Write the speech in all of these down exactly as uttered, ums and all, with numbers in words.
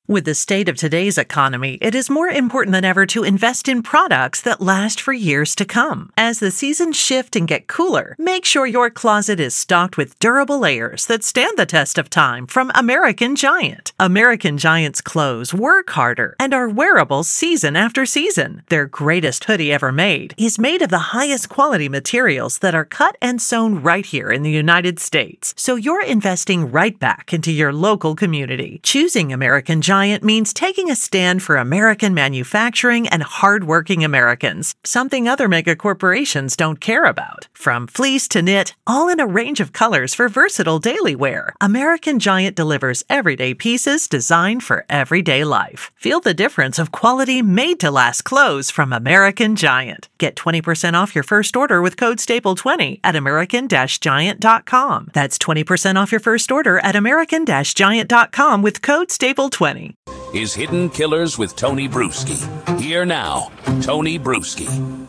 With the state of today's economy, it is more important than ever to invest in products that last for years to come. As the seasons shift and get cooler, make sure your closet is stocked with durable layers that stand the test of time from American Giant. American Giant's clothes work harder and are wearable season after season. Their greatest hoodie ever made is made of the highest quality materials that are cut and sewn right here in the United States. So you're investing right back into your local community. Choosing American Giant means taking a stand for American manufacturing and hardworking Americans, something other mega corporations don't care about. From fleece to knit, all in a range of colors for versatile daily wear, American Giant delivers everyday pieces designed for everyday life. Feel the difference of quality made-to-last clothes from American Giant. Get twenty percent off your first order with code staple twenty at american giant dot com. That's twenty percent off your first order at american giant dot com with code staple twenty. Is Hidden Killers with Tony Bruschi. Here now, Tony Bruschi.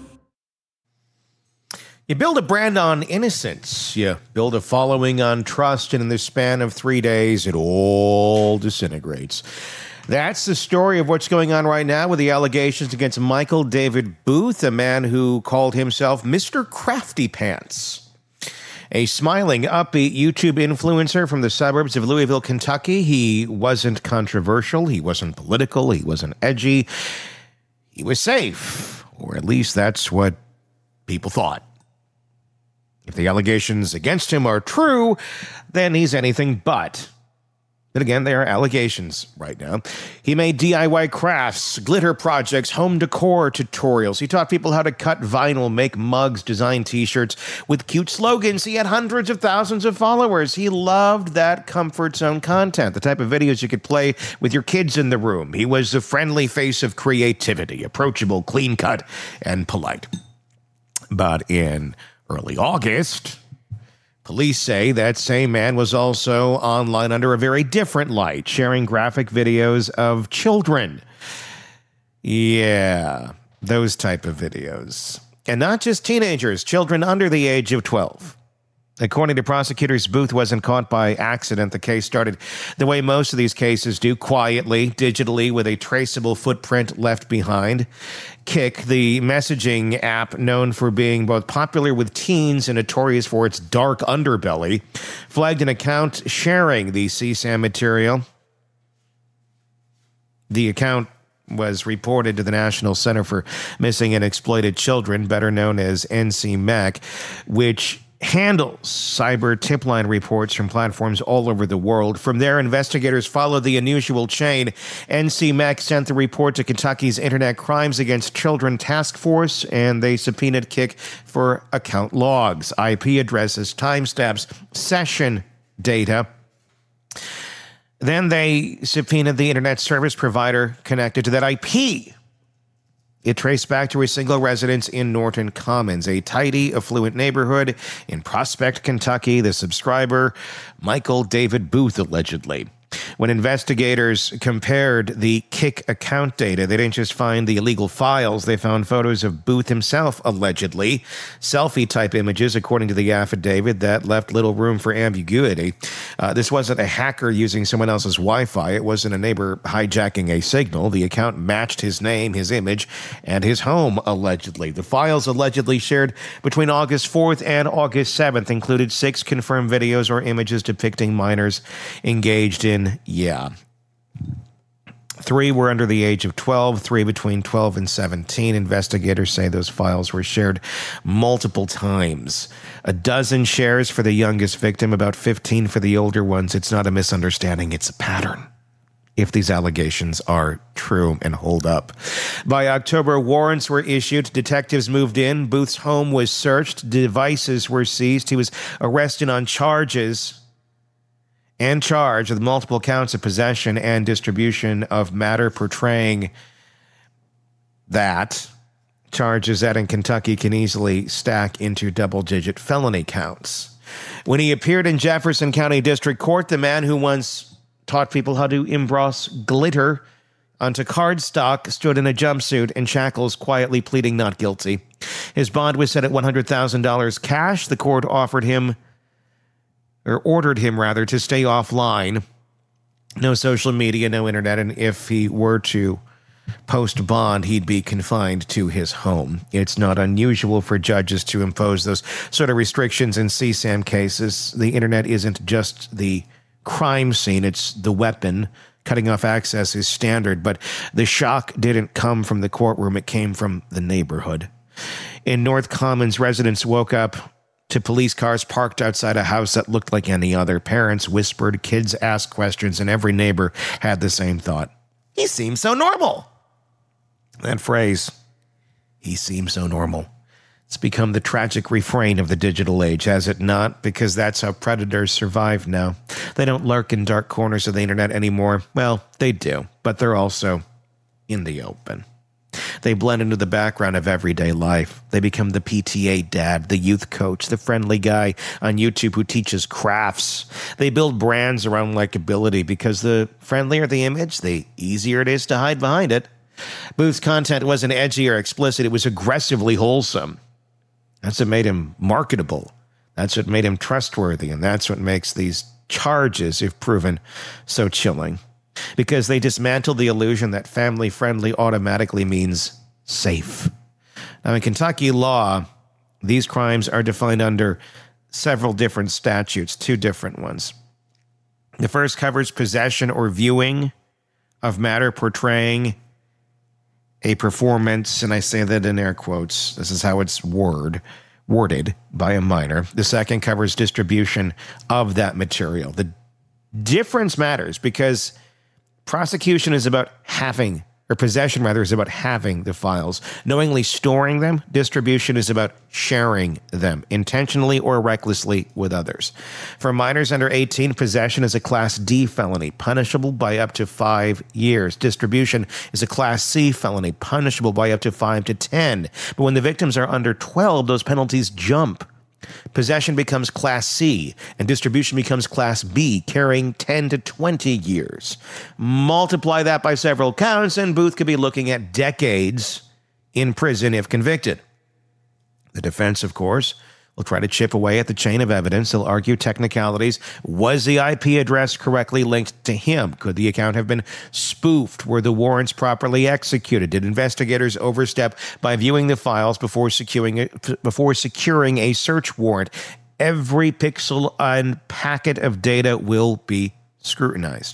You build a brand on innocence. You build a following on trust, and in the span of three days, it all disintegrates. That's the story of what's going on right now with the allegations against Michael David Booth, a man who called himself Mister Crafty Pants. A smiling, upbeat YouTube influencer from the suburbs of Louisville, Kentucky. He wasn't controversial. He wasn't political. He wasn't edgy. He was safe, or at least that's what people thought. If the allegations against him are true, then he's anything but. Then again, they are allegations right now. He made D I Y crafts, glitter projects, home decor tutorials. He taught people how to cut vinyl, make mugs, design t-shirts with cute slogans. He had hundreds of thousands of followers. He loved that comfort zone content, the type of videos you could play with your kids in the room. He was the friendly face of creativity, approachable, clean-cut, and polite. But in early August, police say that same man was also online under a very different light, sharing graphic videos of children. Yeah, those type of videos. And not just teenagers, children under the age of twelve. According to prosecutors, Booth wasn't caught by accident. The case started the way most of these cases do, quietly, digitally, with a traceable footprint left behind. Kik, the messaging app known for being both popular with teens and notorious for its dark underbelly, flagged an account sharing the C SAM material. The account was reported to the National Center for Missing and Exploited Children, better known as N C M E C, which handles cyber tip line reports from platforms all over the world. From there, investigators followed the unusual chain. N C M E C sent the report to Kentucky's Internet Crimes Against Children Task Force, and they subpoenaed Kik for account logs, I P addresses, timestamps, session data. Then they subpoenaed the internet service provider connected to that I P. It traced back to a single residence in Norton Commons, a tidy, affluent neighborhood in Prospect, Kentucky. The subscriber, Michael David Booth, allegedly. When investigators compared the Kik account data, they didn't just find the illegal files. They found photos of Booth himself, allegedly. Selfie-type images, according to the affidavit, that left little room for ambiguity. Uh, this wasn't a hacker using someone else's Wi-Fi. It wasn't a neighbor hijacking a signal. The account matched his name, his image, and his home, allegedly. The files allegedly shared between August fourth and August seventh included six confirmed videos or images depicting minors engaged in Yeah. Three were under the age of twelve, three between twelve and seventeen. Investigators say those files were shared multiple times. A dozen shares for the youngest victim, about fifteen for the older ones. It's not a misunderstanding, it's a pattern, if these allegations are true and hold up. By October, warrants were issued. Detectives moved in. Booth's home was searched. Devices were seized. He was arrested on charges and charged with multiple counts of possession and distribution of matter portraying that. Charges that in Kentucky can easily stack into double-digit felony counts. When he appeared in Jefferson County District Court, the man who once taught people how to emboss glitter onto cardstock stood in a jumpsuit and shackles, quietly pleading not guilty. His bond was set at one hundred thousand dollars cash. The court offered him or ordered him, rather, to stay offline No social media, no internet, and if he were to post bond, he'd be confined to his home. It's not unusual for judges to impose those sort of restrictions in C SAM cases. The internet isn't just the crime scene, it's the weapon. Cutting off access is standard, but the shock didn't come from the courtroom, it came from the neighborhood. In North Commons, residents woke up to police cars parked outside a house that looked like any other. Parents whispered, kids asked questions, and every neighbor had the same thought. He seems so normal. That phrase, he seems so normal, it's become the tragic refrain of the digital age, has it not? Because that's how predators survive now. They don't lurk in dark corners of the internet anymore. Well, they do, but they're also in the open. They blend into the background of everyday life. They become the P T A dad, the youth coach, the friendly guy on YouTube who teaches crafts. They build brands around likability because the friendlier the image, the easier it is to hide behind it. Booth's content wasn't edgy or explicit. It was aggressively wholesome. That's what made him marketable. That's what made him trustworthy. And that's what makes these charges, if proven, so chilling. Because they dismantled the illusion that family-friendly automatically means safe. Now, in Kentucky law, these crimes are defined under several different statutes, two different ones. The first covers possession or viewing of matter portraying a performance, and I say that in air quotes. This is how it's word, worded by a minor. The second covers distribution of that material. The difference matters because prosecution is about having, or possession rather, is about having the files. Knowingly storing them, distribution is about sharing them, intentionally or recklessly with others. For minors under eighteen, possession is a Class D felony, punishable by up to five years. Distribution is a Class C felony, punishable by up to five to ten. But when the victims are under twelve, those penalties jump. Possession becomes Class C, and distribution becomes Class B, carrying ten to twenty years. Multiply that by several counts, and Booth could be looking at decades in prison if convicted. The defense, of course, will try to chip away at the chain of evidence. They'll argue technicalities. Was the I P address correctly linked to him? Could the account have been spoofed? Were the warrants properly executed? Did investigators overstep by viewing the files before securing a, before securing a search warrant? Every pixel and packet of data will be scrutinized.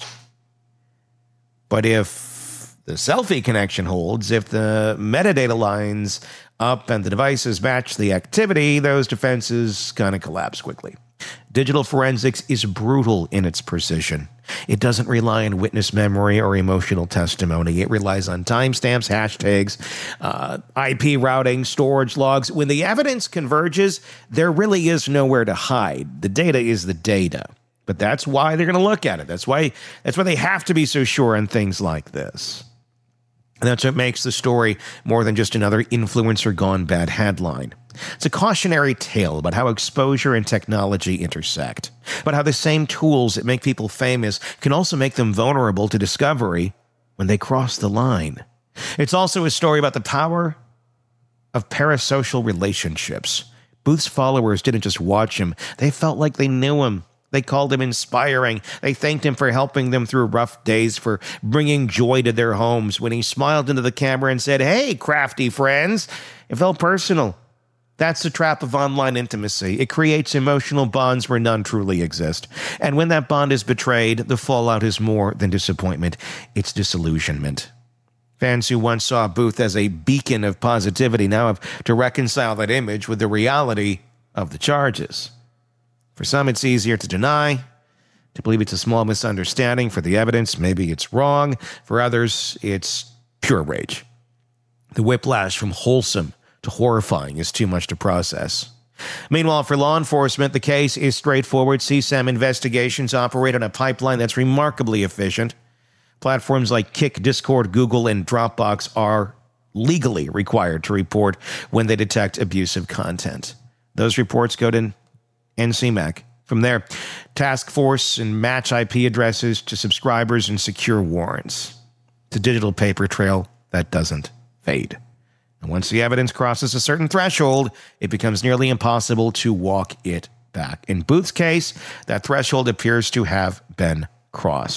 But if the selfie connection holds, if the metadata lines up and the devices match the activity, those defenses kind of collapse quickly. Digital forensics is brutal in its precision. It doesn't rely on witness memory or emotional testimony. It relies on timestamps, hashtags, uh, I P routing, storage logs. When the evidence converges, there really is nowhere to hide. The data is the data. But that's why they're going to look at it. That's why, that's why they have to be so sure on things like this. And that's what makes the story more than just another influencer gone bad headline. It's a cautionary tale about how exposure and technology intersect, about how the same tools that make people famous can also make them vulnerable to discovery when they cross the line. It's also a story about the power of parasocial relationships. Booth's followers didn't just watch him, they felt like they knew him. They called him inspiring. They thanked him for helping them through rough days, for bringing joy to their homes. When he smiled into the camera and said, "Hey, crafty friends," it felt personal. That's the trap of online intimacy. It creates emotional bonds where none truly exist. And when that bond is betrayed, the fallout is more than disappointment. It's disillusionment. Fans who once saw Booth as a beacon of positivity now have to reconcile that image with the reality of the charges. For some, it's easier to deny, to believe it's a small misunderstanding. For the evidence, maybe it's wrong. For others, it's pure rage. The whiplash from wholesome to horrifying is too much to process. Meanwhile, for law enforcement, the case is straightforward. C SAM investigations operate on a pipeline that's remarkably efficient. Platforms like Kik, Discord, Google, and Dropbox are legally required to report when they detect abusive content. Those reports go to N C M A C. From there, task force and match I P addresses to subscribers and secure warrants. It's a digital paper trail that doesn't fade. And once the evidence crosses a certain threshold, it becomes nearly impossible to walk it back. In Booth's case, that threshold appears to have been crossed.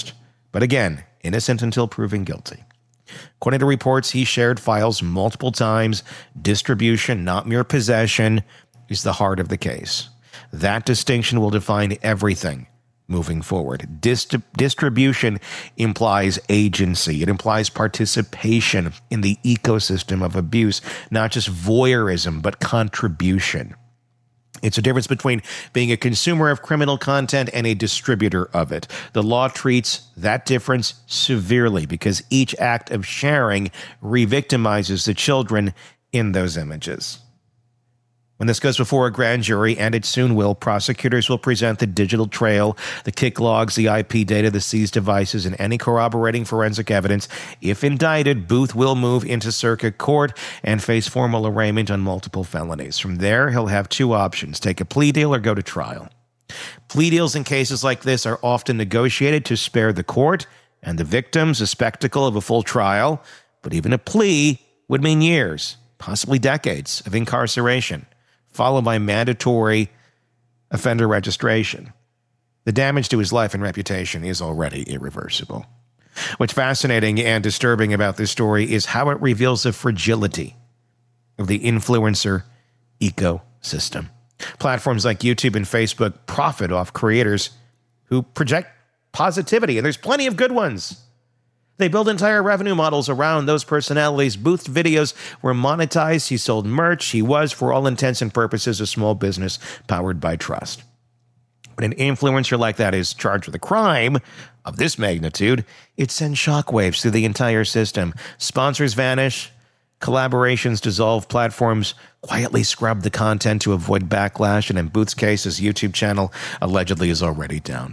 But again, innocent until proven guilty. According to reports, he shared files multiple times. Distribution, not mere possession, is the heart of the case. That distinction will define everything moving forward. Dist- distribution implies agency. It implies participation in the ecosystem of abuse, not just voyeurism, but contribution. It's a difference between being a consumer of criminal content and a distributor of it. The law treats that difference severely because each act of sharing re-victimizes the children in those images. When this goes before a grand jury, and it soon will, prosecutors will present the digital trail, the kick logs, the I P data, the seized devices, and any corroborating forensic evidence. If indicted, Booth will move into circuit court and face formal arraignment on multiple felonies. From there, he'll have two options: take a plea deal or go to trial. Plea deals in cases like this are often negotiated to spare the court and the victims a spectacle of a full trial, but even a plea would mean years, possibly decades, of incarceration, followed by mandatory offender registration. The damage to his life and reputation is already irreversible. What's fascinating and disturbing about this story is how it reveals the fragility of the influencer ecosystem. Platforms like YouTube and Facebook profit off creators who project positivity, and there's plenty of good ones. They build entire revenue models around those personalities. Booth's videos were monetized. He sold merch. He was, for all intents and purposes, a small business powered by trust. When an influencer like that is charged with a crime of this magnitude, it sends shockwaves through the entire system. Sponsors vanish. Collaborations dissolve. Platforms quietly scrub the content to avoid backlash. And in Booth's case, his YouTube channel allegedly is already down.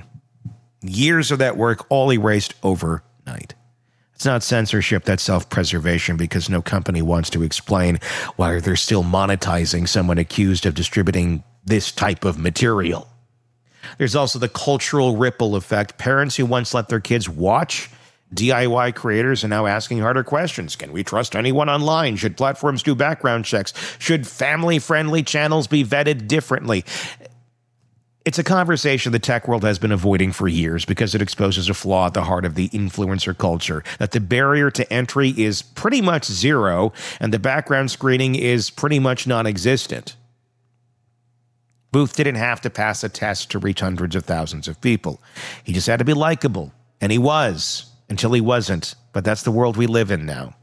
Years of that work all erased overnight. It's not censorship, that's self-preservation, because no company wants to explain why they're still monetizing someone accused of distributing this type of material. There's also the cultural ripple effect. Parents who once let their kids watch D I Y creators are now asking harder questions. Can we trust anyone online? Should platforms do background checks? Should family-friendly channels be vetted differently? It's a conversation the tech world has been avoiding for years because it exposes a flaw at the heart of the influencer culture, that the barrier to entry is pretty much zero and the background screening is pretty much non-existent. Booth didn't have to pass a test to reach hundreds of thousands of people. He just had to be likable, and he was, until he wasn't. But that's the world we live in now.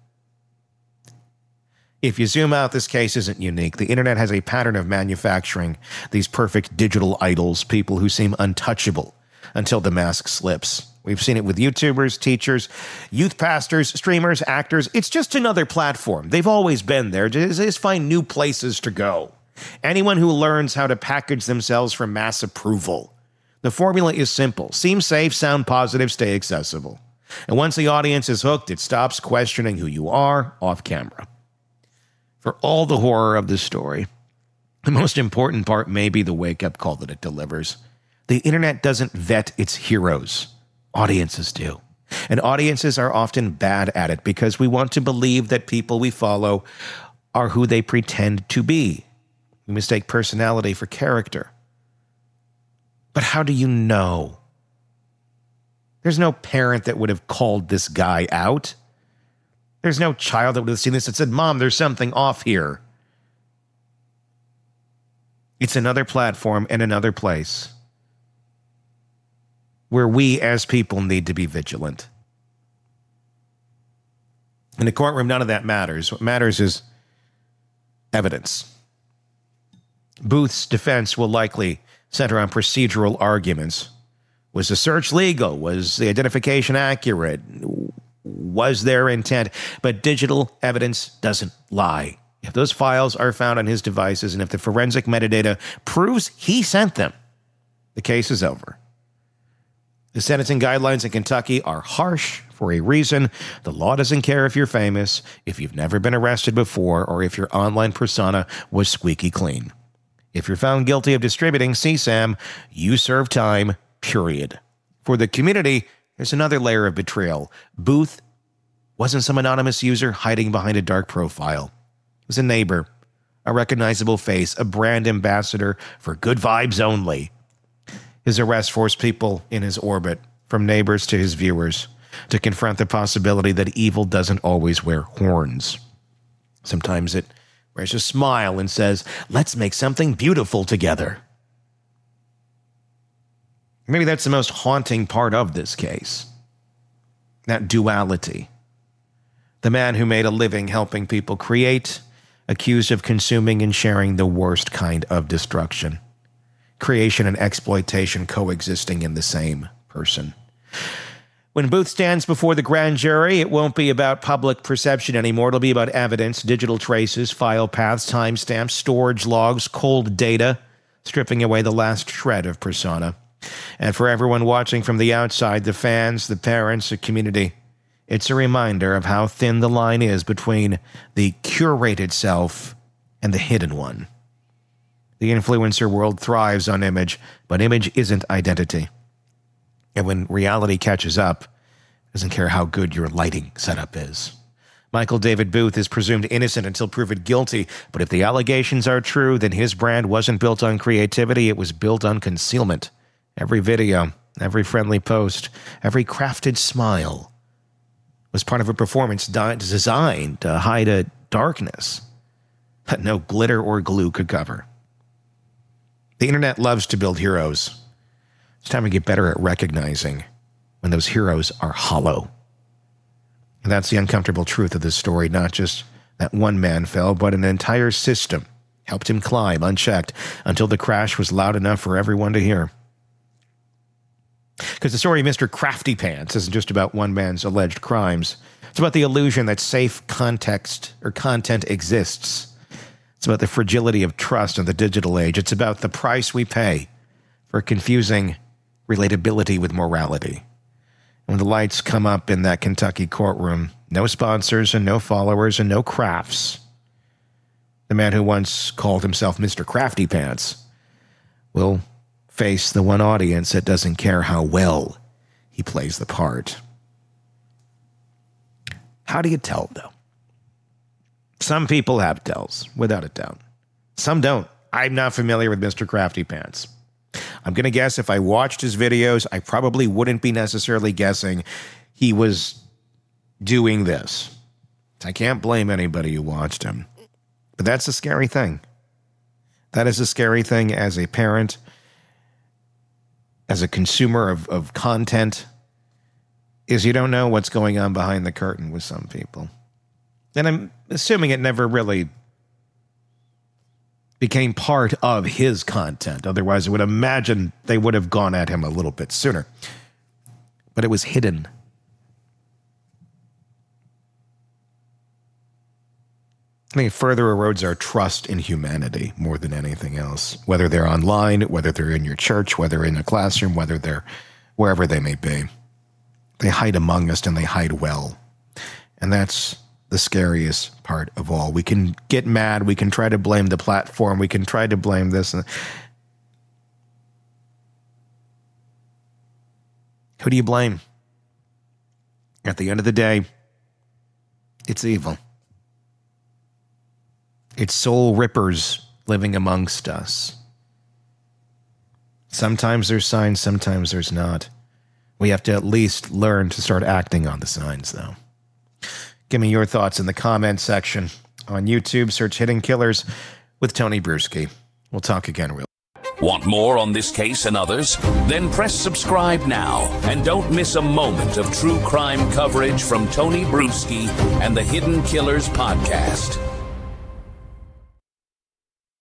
If you zoom out, this case isn't unique. The internet has a pattern of manufacturing these perfect digital idols, people who seem untouchable until the mask slips. We've seen it with YouTubers, teachers, youth pastors, streamers, actors. It's just another platform. They've always been there. Just, just find new places to go. Anyone who learns how to package themselves for mass approval. The formula is simple. Seem safe, sound positive, stay accessible. And once the audience is hooked, it stops questioning who you are off camera. For all the horror of this story, the most important part may be the wake-up call that it delivers. The internet doesn't vet its heroes. Audiences do. And audiences are often bad at it because we want to believe that people we follow are who they pretend to be. We mistake personality for character. But how do you know? There's no parent that would have called this guy out. There's no child that would have seen this and said, Mom, there's something off here. It's another platform and another place where we as people need to be vigilant. In the courtroom, none of that matters. What matters is evidence. Booth's defense will likely center on procedural arguments. Was the search legal? Was the identification accurate? Was their intent? But digital evidence doesn't lie. If those files are found on his devices and if the forensic metadata proves he sent them, the case is over. The sentencing guidelines in Kentucky are harsh for a reason. The law doesn't care if you're famous, if you've never been arrested before, or if your online persona was squeaky clean. If you're found guilty of distributing C SAM, you serve time, period. For the community, there's another layer of betrayal. Booth wasn't some anonymous user hiding behind a dark profile. It was a neighbor, a recognizable face, a brand ambassador for good vibes only. His arrest forced people in his orbit from neighbors to his viewers, to confront the possibility that evil doesn't always wear horns. Sometimes it wears a smile and says, let's make something beautiful together. Maybe that's the most haunting part of this case. That duality. The man who made a living helping people create, accused of consuming and sharing the worst kind of destruction. Creation and exploitation coexisting in the same person. When Booth stands before the grand jury, it won't be about public perception anymore. It'll be about evidence, digital traces, file paths, timestamps, storage logs, cold data, stripping away the last shred of persona. And for everyone watching from the outside, the fans, the parents, the community, it's a reminder of how thin the line is between the curated self and the hidden one. The influencer world thrives on image, but image isn't identity. And when reality catches up, it doesn't care how good your lighting setup is. Michael David Booth is presumed innocent until proven guilty, but if the allegations are true, then his brand wasn't built on creativity, it was built on concealment. Every video, every friendly post, every crafted smile was part of a performance designed to hide a darkness that no glitter or glue could cover. The internet loves to build heroes. It's time to get better at recognizing when those heroes are hollow. And that's the uncomfortable truth of this story. Not just that one man fell, but an entire system helped him climb unchecked until the crash was loud enough for everyone to hear. Because the story of Mister Crafty Pants isn't just about one man's alleged crimes. It's about the illusion that safe context or content exists. It's about the fragility of trust in the digital age. It's about the price we pay for confusing relatability with morality. When the lights come up in that Kentucky courtroom, no sponsors and no followers and no crafts. The man who once called himself Mister Crafty Pants will face the one audience that doesn't care how well he plays the part. How do you tell, though? Some people have tells, without a doubt. Some don't. I'm not familiar with Mister Crafty Pants. I'm going to guess if I watched his videos, I probably wouldn't be necessarily guessing he was doing this. I can't blame anybody who watched him. But that's a scary thing. That is a scary thing as a parent, as a consumer of, of content, is you don't know what's going on behind the curtain with some people. And I'm assuming it never really became part of his content. Otherwise, I would imagine they would have gone at him a little bit sooner. But it was hidden. I think it further erodes our trust in humanity more than anything else. Whether they're online, whether they're in your church, whether in a classroom, whether they're wherever they may be. They hide among us and they hide well. And that's the scariest part of all. We can get mad. We can try to blame the platform. We can try to blame this. Who do you blame? At the end of the day, it's evil. It's soul rippers living amongst us. Sometimes there's signs, sometimes there's not. We have to at least learn to start acting on the signs, though. Give me your thoughts in the comments section. On YouTube, search Hidden Killers with Tony Bruschi. We'll talk again real. Want more on this case and others? Then press subscribe now and don't miss a moment of true crime coverage from Tony Bruschi and the Hidden Killers podcast.